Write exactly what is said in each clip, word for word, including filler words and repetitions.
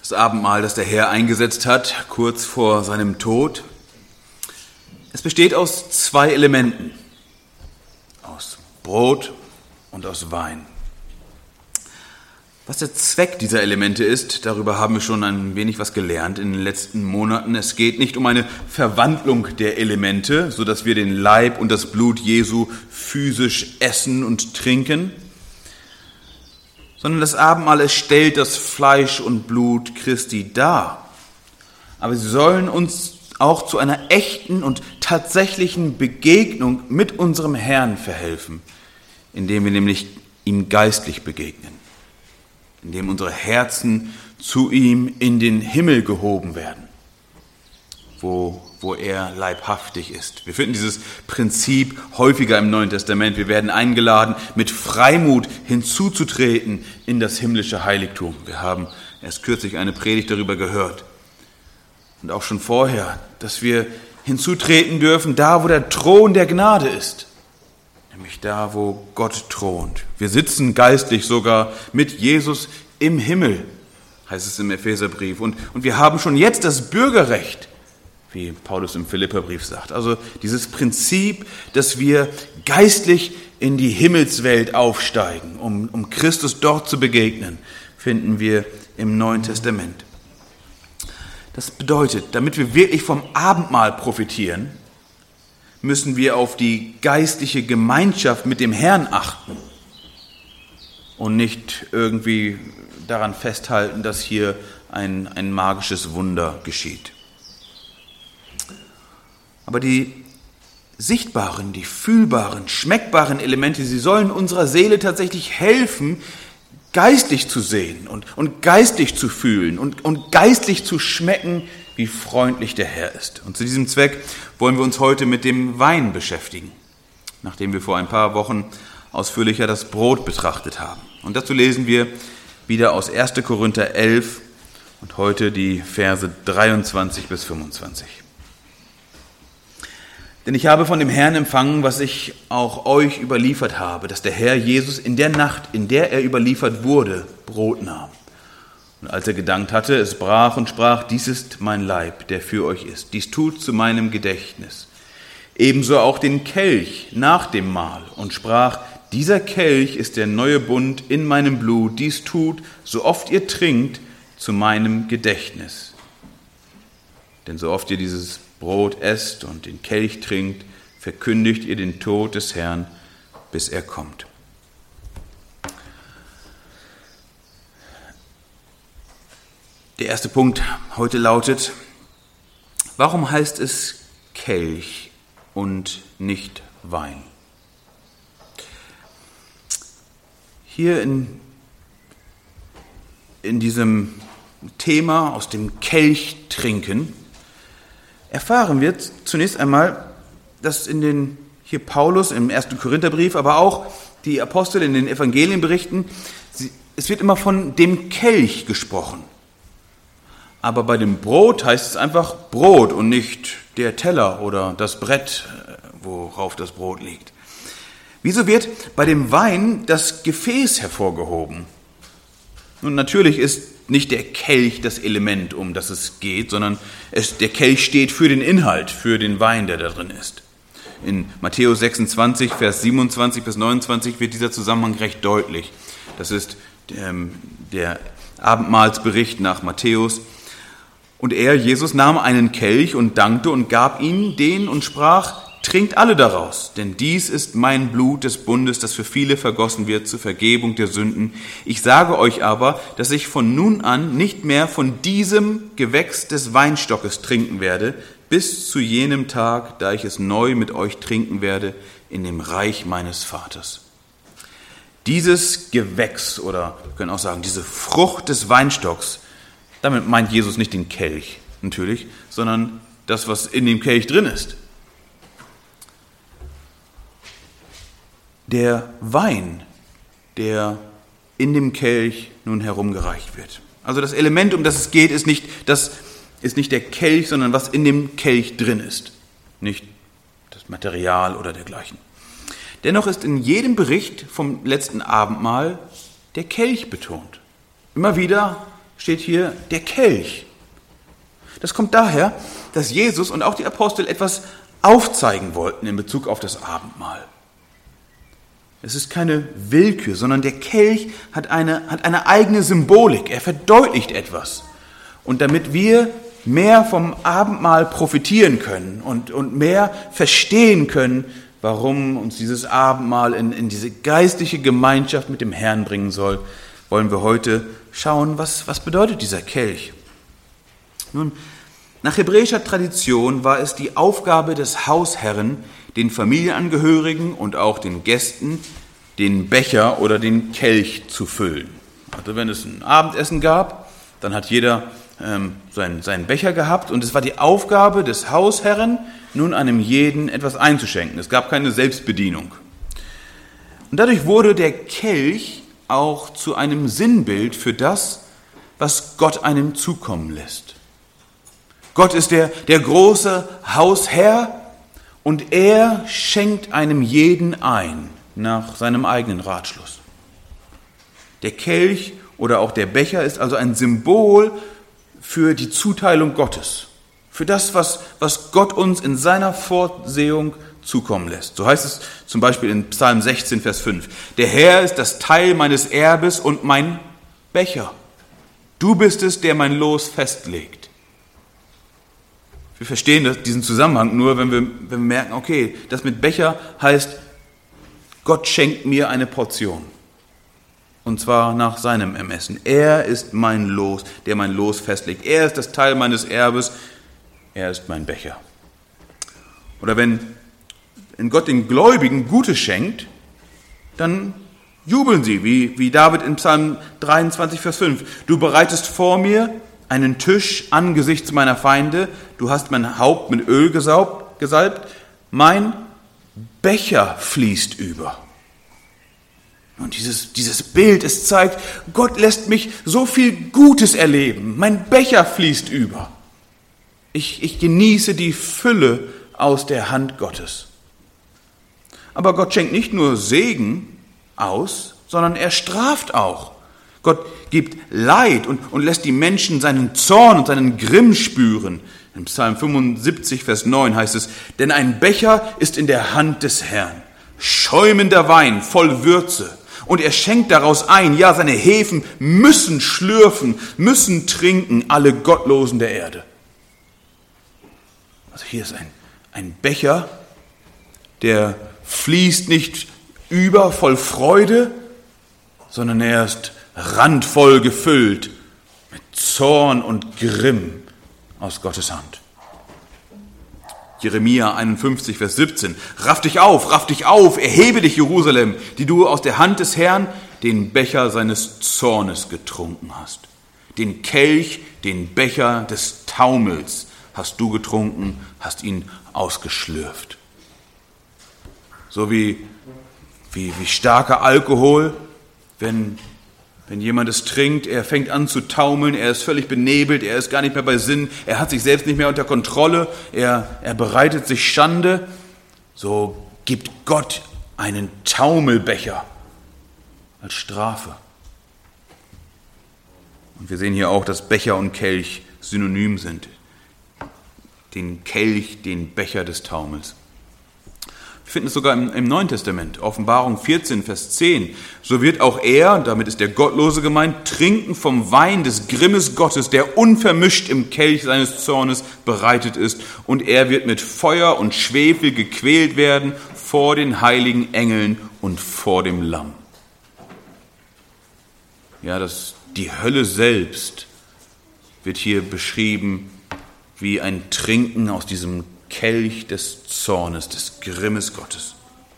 Das Abendmahl, das der Herr eingesetzt hat, kurz vor seinem Tod. Es besteht aus zwei Elementen, aus Brot und aus Wein. Was der Zweck dieser Elemente ist, darüber haben wir schon ein wenig was gelernt in den letzten Monaten. Es geht nicht um eine Verwandlung der Elemente, sodass wir den Leib und das Blut Jesu physisch essen und trinken, sondern das Abendmahl, es stellt das Fleisch und Blut Christi dar. Aber sie sollen uns auch zu einer echten und tatsächlichen Begegnung mit unserem Herrn verhelfen, indem wir nämlich ihm geistlich begegnen, indem unsere Herzen zu ihm in den Himmel gehoben werden, wo, wo er leibhaftig ist. Wir finden dieses Prinzip häufiger im Neuen Testament. Wir werden eingeladen, mit Freimut hinzuzutreten in das himmlische Heiligtum. Wir haben erst kürzlich eine Predigt darüber gehört. Und auch schon vorher, dass wir hinzutreten dürfen, da wo der Thron der Gnade ist. Nämlich da, wo Gott thront. Wir sitzen geistlich sogar mit Jesus im Himmel, heißt es im Epheserbrief. Und, und wir haben schon jetzt das Bürgerrecht, wie Paulus im Philipperbrief sagt. Also dieses Prinzip, dass wir geistlich in die Himmelswelt aufsteigen, um, um Christus dort zu begegnen, finden wir im Neuen Testament. Das bedeutet, damit wir wirklich vom Abendmahl profitieren, müssen wir auf die geistliche Gemeinschaft mit dem Herrn achten und nicht irgendwie daran festhalten, dass hier ein, ein magisches Wunder geschieht. Aber die sichtbaren, die fühlbaren, schmeckbaren Elemente, sie sollen unserer Seele tatsächlich helfen, geistlich zu sehen und, und geistlich zu fühlen und, und geistlich zu schmecken, wie freundlich der Herr ist. Und zu diesem Zweck wollen wir uns heute mit dem Wein beschäftigen, nachdem wir vor ein paar Wochen ausführlicher das Brot betrachtet haben. Und dazu lesen wir wieder aus erster Korinther elf und heute die Verse dreiundzwanzig bis fünfundzwanzig. Denn ich habe von dem Herrn empfangen, was ich auch euch überliefert habe, dass der Herr Jesus in der Nacht, in der er überliefert wurde, Brot nahm. Und als er gedankt hatte, es brach und sprach, dies ist mein Leib, der für euch ist. Dies tut zu meinem Gedächtnis. Ebenso auch den Kelch nach dem Mahl und sprach, dieser Kelch ist der neue Bund in meinem Blut. Dies tut, so oft ihr trinkt, zu meinem Gedächtnis. Denn so oft ihr dieses Brot esst und den Kelch trinkt, verkündigt ihr den Tod des Herrn, bis er kommt. Der erste Punkt heute lautet, warum heißt es Kelch und nicht Wein? Hier in, in diesem Thema aus dem Kelch trinken, erfahren wir zunächst einmal, dass in den, hier Paulus im ersten Korintherbrief, aber auch die Apostel in den Evangelien berichten, sie, es wird immer von dem Kelch gesprochen. Aber bei dem Brot heißt es einfach Brot und nicht der Teller oder das Brett, worauf das Brot liegt. Wieso wird bei dem Wein das Gefäß hervorgehoben? Nun, natürlich ist nicht der Kelch das Element, um das es geht, sondern es, der Kelch steht für den Inhalt, für den Wein, der da drin ist. In Matthäus sechsundzwanzig, Vers siebenundzwanzig bis neunundzwanzig wird dieser Zusammenhang recht deutlich. Das ist ähm, der Abendmahlsbericht nach Matthäus. Und er, Jesus, nahm einen Kelch und dankte und gab ihn den und sprach, trinkt alle daraus, denn dies ist mein Blut des Bundes, das für viele vergossen wird zur Vergebung der Sünden. Ich sage euch aber, dass ich von nun an nicht mehr von diesem Gewächs des Weinstockes trinken werde, bis zu jenem Tag, da ich es neu mit euch trinken werde in dem Reich meines Vaters. Dieses Gewächs, oder wir können auch sagen, diese Frucht des Weinstocks, damit meint Jesus nicht den Kelch natürlich, sondern das, was in dem Kelch drin ist. Der Wein, der in dem Kelch nun herumgereicht wird. Also das Element, um das es geht, ist nicht, das ist nicht der Kelch, sondern was in dem Kelch drin ist. Nicht das Material oder dergleichen. Dennoch ist in jedem Bericht vom letzten Abendmahl der Kelch betont. Immer wieder steht hier der Kelch. Das kommt daher, dass Jesus und auch die Apostel etwas aufzeigen wollten in Bezug auf das Abendmahl. Es ist keine Willkür, sondern der Kelch hat eine, hat eine eigene Symbolik. Er verdeutlicht etwas. Und damit wir mehr vom Abendmahl profitieren können und, und mehr verstehen können, warum uns dieses Abendmahl in, in diese geistliche Gemeinschaft mit dem Herrn bringen soll, wollen wir heute schauen, was, was bedeutet dieser Kelch. Nun, nach hebräischer Tradition war es die Aufgabe des Hausherren, den Familienangehörigen und auch den Gästen den Becher oder den Kelch zu füllen. Also wenn es ein Abendessen gab, dann hat jeder ähm, seinen, seinen Becher gehabt und es war die Aufgabe des Hausherren, nun einem jeden etwas einzuschenken. Es gab keine Selbstbedienung. Und dadurch wurde der Kelch auch zu einem Sinnbild für das, was Gott einem zukommen lässt. Gott ist der, der große Hausherr und er schenkt einem jeden ein nach seinem eigenen Ratschluss. Der Kelch oder auch der Becher ist also ein Symbol für die Zuteilung Gottes, für das, was, was Gott uns in seiner Vorsehung zukommen lässt. So heißt es zum Beispiel in Psalm sechzehn, Vers fünf. Der Herr ist das Teil meines Erbes und mein Becher. Du bist es, der mein Los festlegt. Wir verstehen diesen Zusammenhang nur, wenn wir, wenn wir merken, okay, das mit Becher heißt, Gott schenkt mir eine Portion. Und zwar nach seinem Ermessen. Er ist mein Los, der mein Los festlegt. Er ist das Teil meines Erbes. Er ist mein Becher. Oder wenn, wenn Gott den Gläubigen Gutes schenkt, dann jubeln sie, wie, wie David in Psalm dreiundzwanzig, Vers fünf. Du bereitest vor mir einen Tisch angesichts meiner Feinde. Du hast mein Haupt mit Öl gesaubt, gesalbt. Mein Becher fließt über. Und dieses, dieses Bild, es zeigt, Gott lässt mich so viel Gutes erleben. Mein Becher fließt über. Ich, ich genieße die Fülle aus der Hand Gottes. Aber Gott schenkt nicht nur Segen aus, sondern er straft auch. Gott gibt Leid und, und lässt die Menschen seinen Zorn und seinen Grimm spüren. In Psalm fünfundsiebzig, Vers neun heißt es, denn ein Becher ist in der Hand des Herrn, schäumender Wein voll Würze. Und er schenkt daraus ein, ja, seine Hefen müssen schlürfen, müssen trinken, alle Gottlosen der Erde. Also hier ist ein, ein Becher, der fließt nicht über voll Freude, sondern er ist randvoll gefüllt mit Zorn und Grimm aus Gottes Hand. Jeremia einundfünfzig, Vers siebzehn. Raff dich auf, raff dich auf, erhebe dich, Jerusalem, die du aus der Hand des Herrn den Becher seines Zornes getrunken hast. Den Kelch, den Becher des Taumels hast du getrunken, hast ihn ausgeschlürft. So wie, wie, wie starker Alkohol, wenn Wenn jemand es trinkt, er fängt an zu taumeln, er ist völlig benebelt, er ist gar nicht mehr bei Sinn, er hat sich selbst nicht mehr unter Kontrolle, er, er bereitet sich Schande, so gibt Gott einen Taumelbecher als Strafe. Und wir sehen hier auch, dass Becher und Kelch synonym sind. Den Kelch, den Becher des Taumels. Wir finden es sogar im, im Neuen Testament, Offenbarung vierzehn, Vers zehn. So wird auch er, damit ist der Gottlose gemeint, trinken vom Wein des Grimmes Gottes, der unvermischt im Kelch seines Zornes bereitet ist. Und er wird mit Feuer und Schwefel gequält werden vor den heiligen Engeln und vor dem Lamm. Ja, das, die Hölle selbst wird hier beschrieben wie ein Trinken aus diesem Kelch des Zornes, des Grimmes Gottes.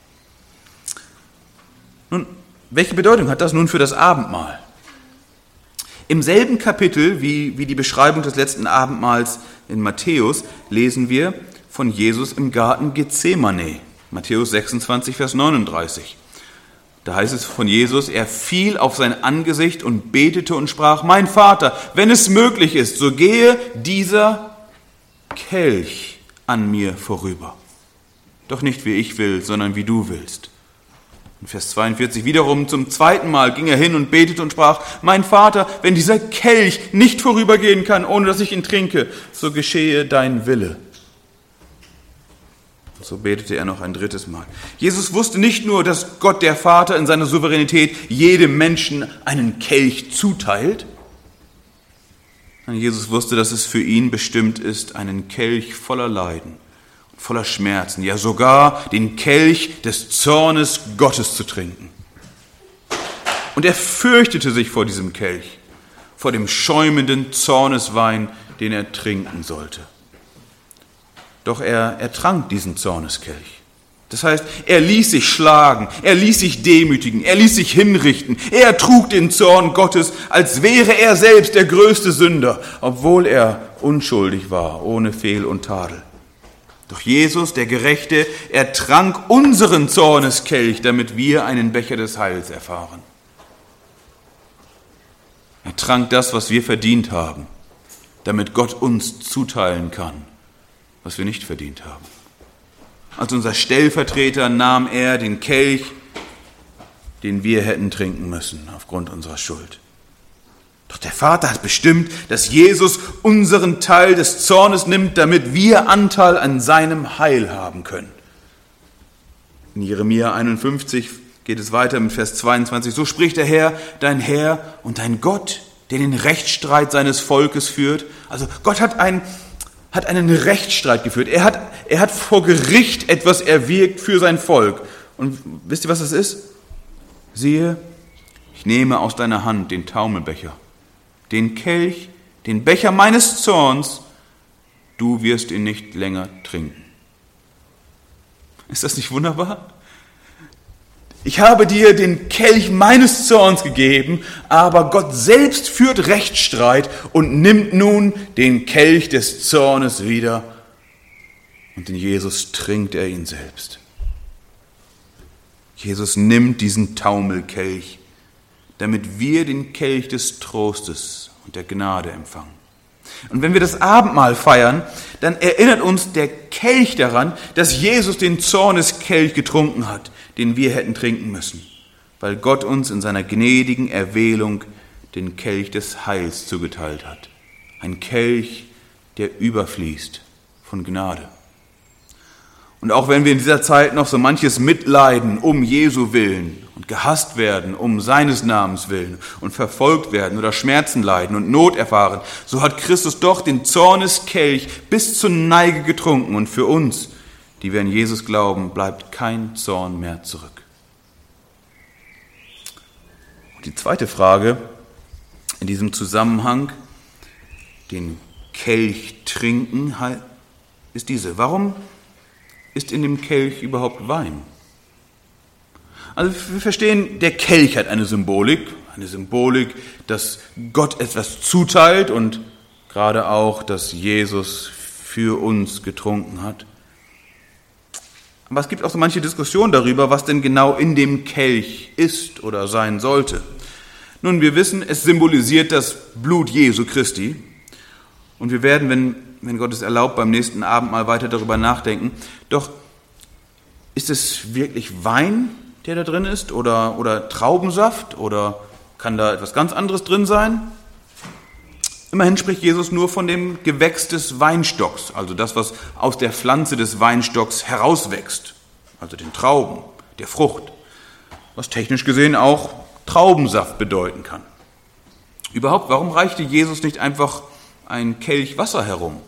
Nun, welche Bedeutung hat das nun für das Abendmahl? Im selben Kapitel wie, wie die Beschreibung des letzten Abendmahls in Matthäus lesen wir von Jesus im Garten Gethsemane, Matthäus sechsundzwanzig, Vers neununddreißig. Da heißt es von Jesus, er fiel auf sein Angesicht und betete und sprach, mein Vater, wenn es möglich ist, so gehe dieser Kelch an mir vorüber. Doch nicht wie ich will, sondern wie du willst. In Vers zweiundvierzig wiederum zum zweiten Mal ging er hin und betete und sprach, mein Vater, wenn dieser Kelch nicht vorübergehen kann, ohne dass ich ihn trinke, so geschehe dein Wille. Und so betete er noch ein drittes Mal. Jesus wusste nicht nur, dass Gott der Vater in seiner Souveränität jedem Menschen einen Kelch zuteilt, Jesus wusste, dass es für ihn bestimmt ist, einen Kelch voller Leiden, voller Schmerzen, ja sogar den Kelch des Zornes Gottes zu trinken. Und er fürchtete sich vor diesem Kelch, vor dem schäumenden Zorneswein, den er trinken sollte. Doch er, er trank diesen Zorneskelch. Das heißt, er ließ sich schlagen, er ließ sich demütigen, er ließ sich hinrichten. Er trug den Zorn Gottes, als wäre er selbst der größte Sünder, obwohl er unschuldig war, ohne Fehl und Tadel. Doch Jesus, der Gerechte, er trank unseren Zorneskelch, damit wir einen Becher des Heils erfahren. Er trank das, was wir verdient haben, damit Gott uns zuteilen kann, was wir nicht verdient haben. Als unser Stellvertreter nahm er den Kelch, den wir hätten trinken müssen aufgrund unserer Schuld. Doch der Vater hat bestimmt, dass Jesus unseren Teil des Zornes nimmt, damit wir Anteil an seinem Heil haben können. In Jeremia einundfünfzig geht es weiter mit Vers zweiundzwanzig. So spricht der Herr, dein Herr und dein Gott, der den Rechtsstreit seines Volkes führt. Also Gott hat einen hat einen Rechtsstreit geführt. Er hat, er hat vor Gericht etwas erwirkt für sein Volk. Und wisst ihr, was das ist? Siehe, ich nehme aus deiner Hand den Taumelbecher, den Kelch, den Becher meines Zorns, du wirst ihn nicht länger trinken. Ist das nicht wunderbar? Ich habe dir den Kelch meines Zorns gegeben, aber Gott selbst führt Rechtsstreit und nimmt nun den Kelch des Zornes wieder und in Jesus trinkt er ihn selbst. Jesus nimmt diesen Taumelkelch, damit wir den Kelch des Trostes und der Gnade empfangen. Und wenn wir das Abendmahl feiern, dann erinnert uns der Kelch daran, dass Jesus den Zorneskelch getrunken hat, den wir hätten trinken müssen, weil Gott uns in seiner gnädigen Erwählung den Kelch des Heils zugeteilt hat. Ein Kelch, der überfließt von Gnade. Und auch wenn wir in dieser Zeit noch so manches mitleiden um Jesu willen und gehasst werden um seines Namens willen und verfolgt werden oder Schmerzen leiden und Not erfahren, so hat Christus doch den Zorneskelch bis zur Neige getrunken und für uns, die wir an Jesus glauben, bleibt kein Zorn mehr zurück. Und die zweite Frage in diesem Zusammenhang, den Kelch trinken, ist diese: Warum ist in dem Kelch überhaupt Wein? Also wir verstehen, der Kelch hat eine Symbolik, eine Symbolik, dass Gott etwas zuteilt und gerade auch, dass Jesus für uns getrunken hat. Aber es gibt auch so manche Diskussion darüber, was denn genau in dem Kelch ist oder sein sollte. Nun, wir wissen, es symbolisiert das Blut Jesu Christi. Und wir werden, wenn, wenn Gott es erlaubt, beim nächsten Abendmahl weiter darüber nachdenken. Doch ist es wirklich Wein, der da drin ist, oder, oder Traubensaft, oder kann da etwas ganz anderes drin sein? Immerhin spricht Jesus nur von dem Gewächs des Weinstocks, also das, was aus der Pflanze des Weinstocks herauswächst, also den Trauben, der Frucht, was technisch gesehen auch Traubensaft bedeuten kann. Überhaupt, warum reichte Jesus nicht einfach ein Kelch Wasser herum?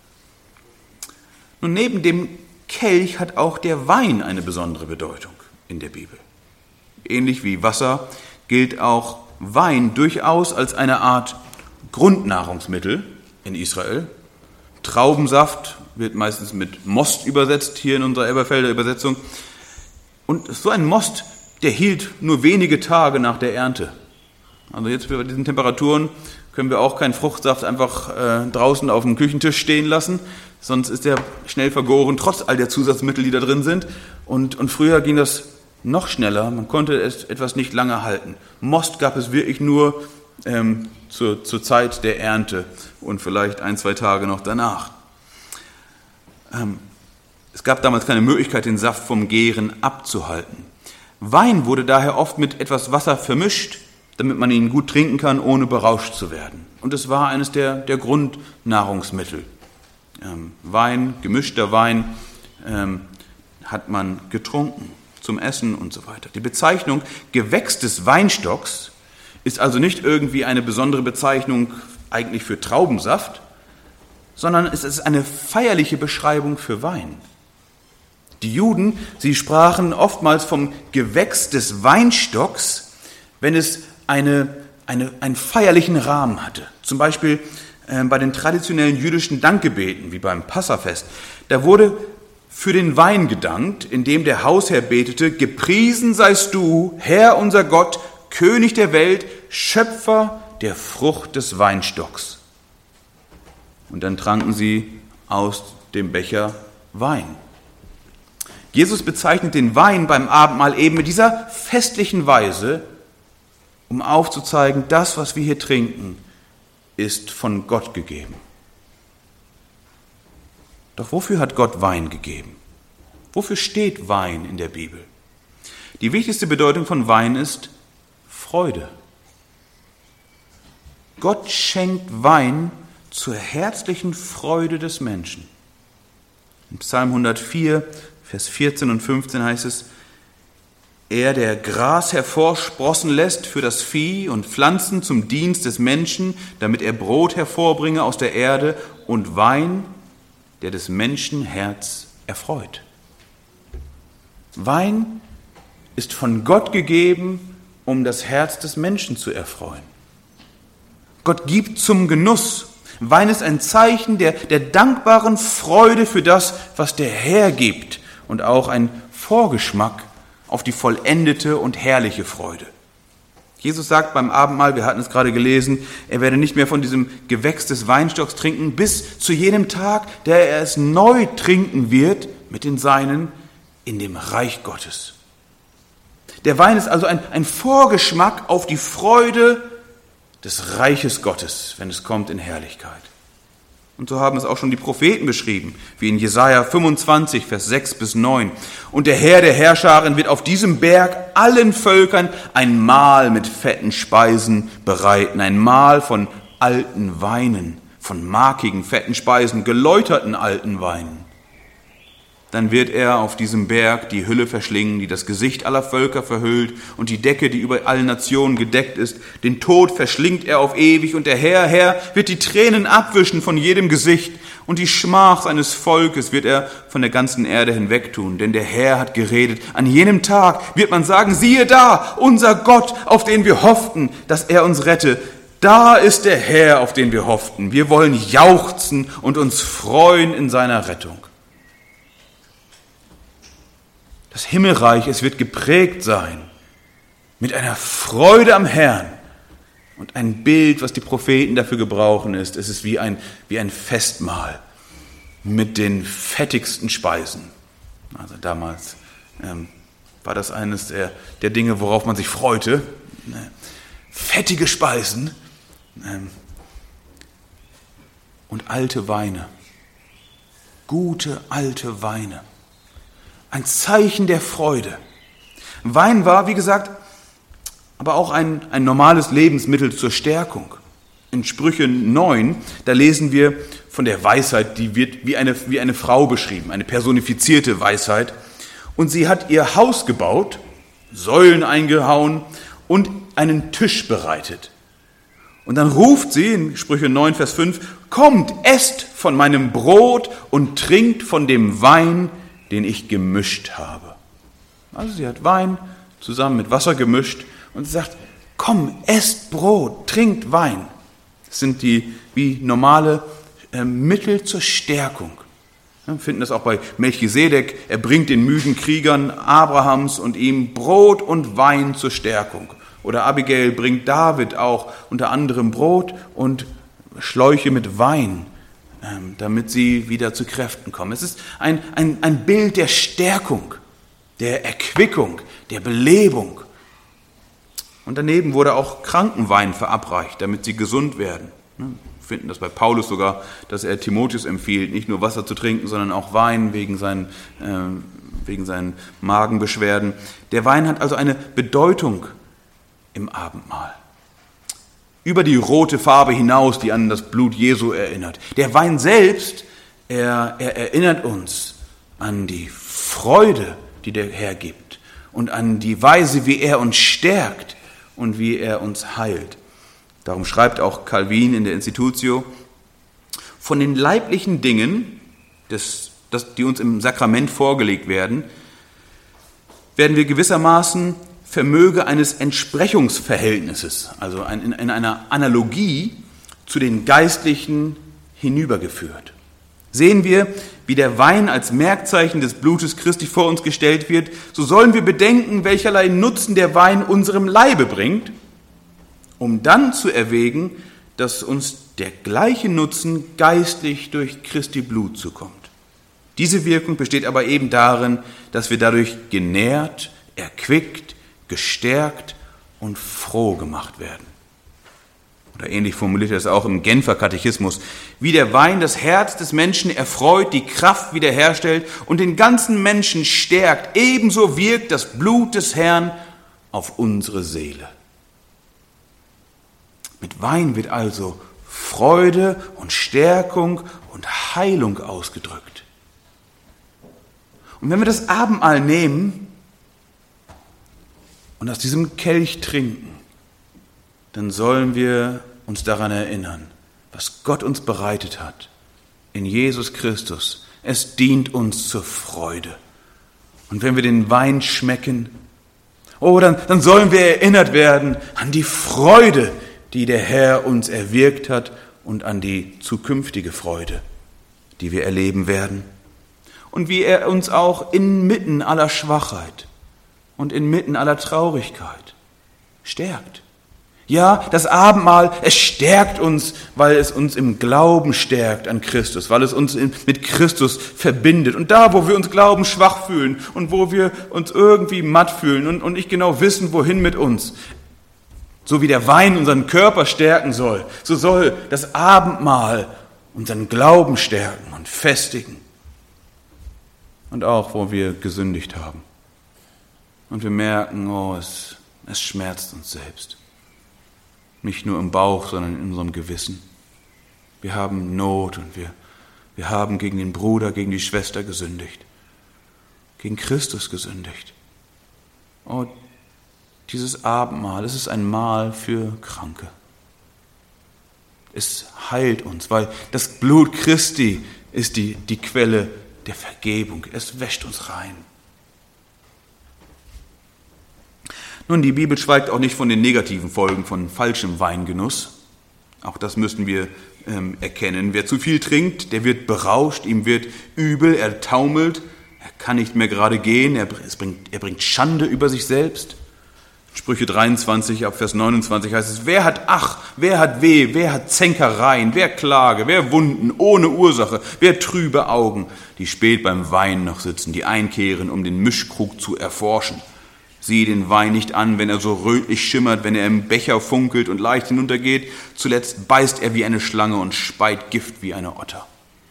Nun, neben dem Kelch hat auch der Wein eine besondere Bedeutung in der Bibel. Ähnlich wie Wasser gilt auch Wein durchaus als eine Art Grundnahrungsmittel in Israel. Traubensaft wird meistens mit Most übersetzt, hier in unserer Elberfelder Übersetzung. Und so ein Most, der hielt nur wenige Tage nach der Ernte. Also jetzt bei diesen Temperaturen können wir auch keinen Fruchtsaft einfach äh, draußen auf dem Küchentisch stehen lassen, sonst ist der schnell vergoren, trotz all der Zusatzmittel, die da drin sind. Und, und früher ging das noch schneller, man konnte es etwas nicht lange halten. Most gab es wirklich nur ähm, zur, zur Zeit der Ernte und vielleicht ein, zwei Tage noch danach. Ähm, es gab damals keine Möglichkeit, den Saft vom Gären abzuhalten. Wein wurde daher oft mit etwas Wasser vermischt, damit man ihn gut trinken kann, ohne berauscht zu werden. Und es war eines der, der Grundnahrungsmittel. Ähm, Wein, gemischter Wein ähm, hat man getrunken zum Essen und so weiter. Die Bezeichnung Gewächs des Weinstocks ist also nicht irgendwie eine besondere Bezeichnung eigentlich für Traubensaft, sondern es ist eine feierliche Beschreibung für Wein. Die Juden, sie sprachen oftmals vom Gewächs des Weinstocks, wenn es eine, eine, einen feierlichen Rahmen hatte. Zum Beispiel äh, bei den traditionellen jüdischen Dankgebeten, wie beim Passafest. Da wurde für den Wein gedankt, indem der Hausherr betete: Gepriesen seist du, Herr unser Gott, König der Welt, Schöpfer der Frucht des Weinstocks. Und dann tranken sie aus dem Becher Wein. Jesus bezeichnet den Wein beim Abendmahl eben mit dieser festlichen Weise, um aufzuzeigen, das, was wir hier trinken, ist von Gott gegeben. Doch wofür hat Gott Wein gegeben? Wofür steht Wein in der Bibel? Die wichtigste Bedeutung von Wein ist Freude. Gott schenkt Wein zur herzlichen Freude des Menschen. In Psalm hundertvier, Vers vierzehn und fünfzehn heißt es: Er, der Gras hervorsprossen lässt für das Vieh und Pflanzen zum Dienst des Menschen, damit er Brot hervorbringe aus der Erde und Wein, der des Menschen Herz erfreut. Wein ist von Gott gegeben, um das Herz des Menschen zu erfreuen. Gott gibt zum Genuss. Wein ist ein Zeichen der, der dankbaren Freude für das, was der Herr gibt, und auch ein Vorgeschmack auf die vollendete und herrliche Freude. Jesus sagt beim Abendmahl, wir hatten es gerade gelesen, er werde nicht mehr von diesem Gewächs des Weinstocks trinken, bis zu jenem Tag, der er es neu trinken wird mit den Seinen in dem Reich Gottes. Der Wein ist also ein, ein Vorgeschmack auf die Freude des Reiches Gottes, wenn es kommt in Herrlichkeit. Und so haben es auch schon die Propheten beschrieben, wie in Jesaja fünfundzwanzig, Vers sechs bis neun. Und der Herr der Herrscharen wird auf diesem Berg allen Völkern ein Mahl mit fetten Speisen bereiten, ein Mahl von alten Weinen, von markigen, fetten Speisen, geläuterten alten Weinen. Dann wird er auf diesem Berg die Hülle verschlingen, die das Gesicht aller Völker verhüllt, und die Decke, die über allen Nationen gedeckt ist. Den Tod verschlingt er auf ewig, und der Herr, Herr, wird die Tränen abwischen von jedem Gesicht, und die Schmach seines Volkes wird er von der ganzen Erde hinwegtun. Denn der Herr hat geredet. An jenem Tag wird man sagen: Siehe da, unser Gott, auf den wir hofften, dass er uns rette. Da ist der Herr, auf den wir hofften. Wir wollen jauchzen und uns freuen in seiner Rettung. Das Himmelreich, es wird geprägt sein mit einer Freude am Herrn. Und ein Bild, was die Propheten dafür gebrauchen, ist, es ist wie ein, wie ein Festmahl mit den fettigsten Speisen. Also damals ähm, war das eines der, der Dinge, worauf man sich freute. Fettige Speisen ähm, und alte Weine. Gute alte Weine. Ein Zeichen der Freude. Wein war, wie gesagt, aber auch ein, ein normales Lebensmittel zur Stärkung. In Sprüche neun, da lesen wir von der Weisheit, die wird wie eine, wie eine Frau beschrieben, eine personifizierte Weisheit. Und sie hat ihr Haus gebaut, Säulen eingehauen und einen Tisch bereitet. Und dann ruft sie in Sprüche neun, Vers fünf, kommt, esst von meinem Brot und trinkt von dem Wein, den ich gemischt habe. Also sie hat Wein zusammen mit Wasser gemischt und sie sagt, komm, esst Brot, trinkt Wein. Das sind die wie normale äh, Mittel zur Stärkung. Wir finden das auch bei Melchisedek. Er bringt den müden Kriegern Abrahams und ihm Brot und Wein zur Stärkung. Oder Abigail bringt David auch unter anderem Brot und Schläuche mit Wein, ähm, damit sie wieder zu Kräften kommen. Es ist ein, ein, ein Bild der Stärkung, der Erquickung, der Belebung. Und daneben wurde auch Krankenwein verabreicht, damit sie gesund werden. Wir finden das bei Paulus sogar, dass er Timotheus empfiehlt, nicht nur Wasser zu trinken, sondern auch Wein wegen seinen äh, wegen seinen Magenbeschwerden. Der Wein hat also eine Bedeutung im Abendmahl. Über die rote Farbe hinaus, die an das Blut Jesu erinnert. Der Wein selbst, er, er erinnert uns an die Freude, die der Herr gibt und an die Weise, wie er uns stärkt und wie er uns heilt. Darum schreibt auch Calvin in der Institutio: Von den leiblichen Dingen, des, das, die uns im Sakrament vorgelegt werden, werden wir gewissermaßen vermöge eines Entsprechungsverhältnisses, also in, in einer Analogie zu den Geistlichen hinübergeführt. Sehen wir, wie der Wein als Merkzeichen des Blutes Christi vor uns gestellt wird, so sollen wir bedenken, welcherlei Nutzen der Wein unserem Leibe bringt, um dann zu erwägen, dass uns der gleiche Nutzen geistlich durch Christi Blut zukommt. Diese Wirkung besteht aber eben darin, dass wir dadurch genährt, erquickt, gestärkt und froh gemacht werden. Oder ähnlich formuliert er es auch im Genfer Katechismus: Wie der Wein das Herz des Menschen erfreut, die Kraft wiederherstellt und den ganzen Menschen stärkt, ebenso wirkt das Blut des Herrn auf unsere Seele. Mit Wein wird also Freude und Stärkung und Heilung ausgedrückt. Und wenn wir das Abendmahl nehmen und aus diesem Kelch trinken, dann sollen wir uns daran erinnern, was Gott uns bereitet hat in Jesus Christus. Es dient uns zur Freude. Und wenn wir den Wein schmecken, oh, dann, dann sollen wir erinnert werden an die Freude, die der Herr uns erwirkt hat, und an die zukünftige Freude, die wir erleben werden. Und wie er uns auch inmitten aller Schwachheit und inmitten aller Traurigkeit stärkt. Ja, das Abendmahl, es stärkt uns, weil es uns im Glauben stärkt an Christus, weil es uns mit Christus verbindet. Und da, wo wir uns glauben schwach fühlen und wo wir uns irgendwie matt fühlen und, und nicht genau wissen, wohin mit uns, so wie der Wein unseren Körper stärken soll, so soll das Abendmahl unseren Glauben stärken und festigen. Und auch, wo wir gesündigt haben. Und wir merken, oh, es, es schmerzt uns selbst. Nicht nur im Bauch, sondern in unserem Gewissen. Wir haben Not und wir, wir haben gegen den Bruder, gegen die Schwester gesündigt. Gegen Christus gesündigt. Oh, dieses Abendmahl, es ist ein Mahl für Kranke. Es heilt uns, weil das Blut Christi ist die, die Quelle der Vergebung. Es wäscht uns rein. Nun, die Bibel schweigt auch nicht von den negativen Folgen von falschem Weingenuss. Auch das müssen wir ähm, erkennen. Wer zu viel trinkt, der wird berauscht, ihm wird übel, er taumelt, er kann nicht mehr gerade gehen, er, es bringt, er bringt Schande über sich selbst. Sprüche dreiundzwanzig, ab Vers neunundzwanzig heißt es: Wer hat Ach, wer hat Weh, wer hat Zänkereien, wer Klage, wer Wunden ohne Ursache, wer trübe Augen, die spät beim Wein noch sitzen, die einkehren, um den Mischkrug zu erforschen. Sieh den Wein nicht an, wenn er so rötlich schimmert, wenn er im Becher funkelt und leicht hinuntergeht. Zuletzt beißt er wie eine Schlange und speit Gift wie eine Otter.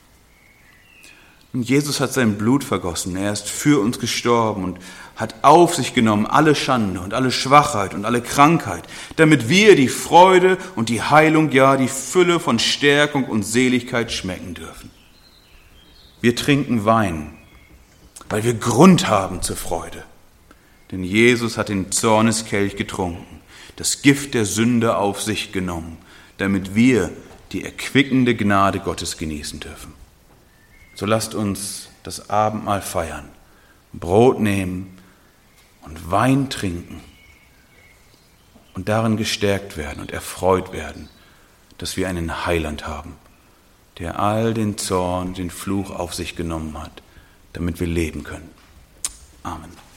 Und Jesus hat sein Blut vergossen. Er ist für uns gestorben und hat auf sich genommen alle Schande und alle Schwachheit und alle Krankheit, damit wir die Freude und die Heilung, ja die Fülle von Stärkung und Seligkeit schmecken dürfen. Wir trinken Wein, weil wir Grund haben zur Freude. Denn Jesus hat den Zorneskelch getrunken, das Gift der Sünde auf sich genommen, damit wir die erquickende Gnade Gottes genießen dürfen. So lasst uns das Abendmahl feiern, Brot nehmen und Wein trinken und darin gestärkt werden und erfreut werden, dass wir einen Heiland haben, der all den Zorn, den Fluch auf sich genommen hat, damit wir leben können. Amen.